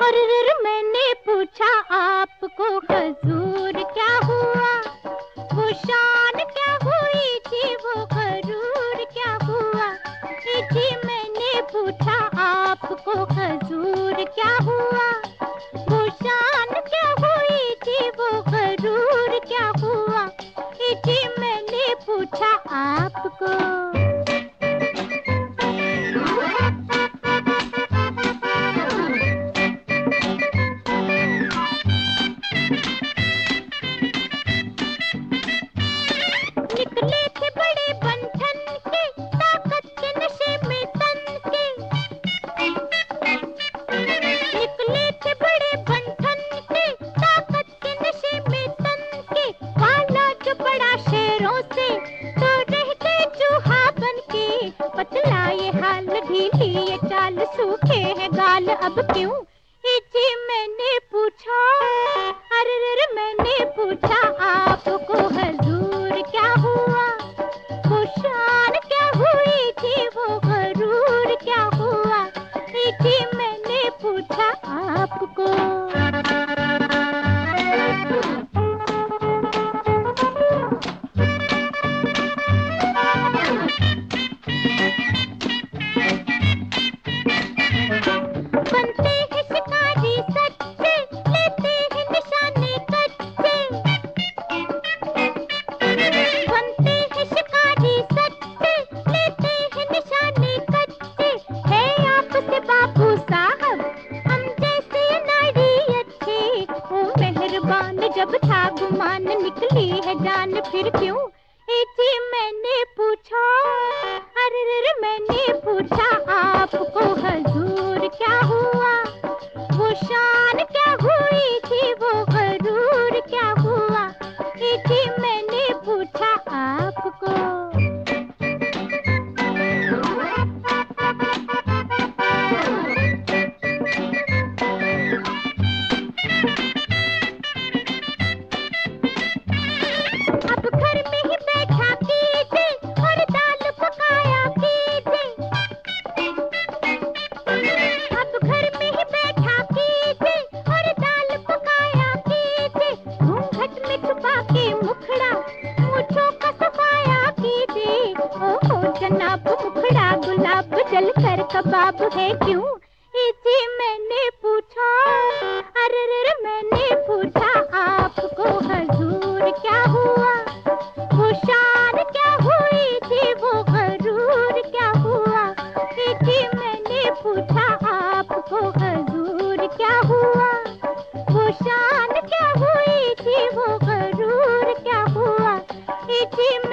अरे मैंने पूछा आपको हुजूर क्या हुआ, वो शान क्या हुई थी, वो गरूर क्या हुआ। जी मैंने पूछा आपको हुजूर क्या हुआ, वो शान क्या हुई थी, वो गरूर क्या हुआ। जी मैंने पूछा आपको। निकले थे बड़े बंधन के, ताकत के नशे में तन के। निकले थे बड़े बंधन के, ताकत के नशे में तन के। वाला जो बड़ा शेरों से, तो रह गए चूहा बन के। पतला ये हाल, ढीली ये चाल, सूखे हैं गाल अब क्यों। जी मैंने पूछा, अरे मैंने पूछा आपको हुजूर क्या हुआ, वो शान क्या हुई थी, वो गरूर क्या हुआ। जी मैंने पूछा आपको। बनते हैं शिकारी सच्चे, लेते हैं निशाने कच्चे। बनते हैं शिकारी सच्चे, लेते हैं निशाने कच्चे। है आपसे बाबू साहब हम जैसे नारी अच्छे। ओ मेहरबान जब था गुमान, निकली है जान फिर क्यों। जी मैंने पूछा, अरे मैंने पूछा आपको हुजूर क्या हुआ, वो शान क्या हुई थी, वो गरूर क्या हुआ। जी मैंने पूछा आपको। अब घर में ही बैठा कीजिए और दाल पकाया कीजिए। अब घर में ही बैठा कीजिए और दाल पकाया कीजिए। घूंघट में छुपा के मुखड़ा मूंछों का सफाया कीजिए। ओहो जनाब मुखड़ा गुलाब, जल कर कबाब है क्यों। जी मैंने पूछा, अरे मैंने पूछा आपको हुजूर क्या हुआ, वो शान क्या हुई थी, वो गरूर क्या हुआ। जी मैंने पूछा आपको हुजूर क्या हुआ, वो शान क्या हुई थी, वो गरूर क्या हुआ। जी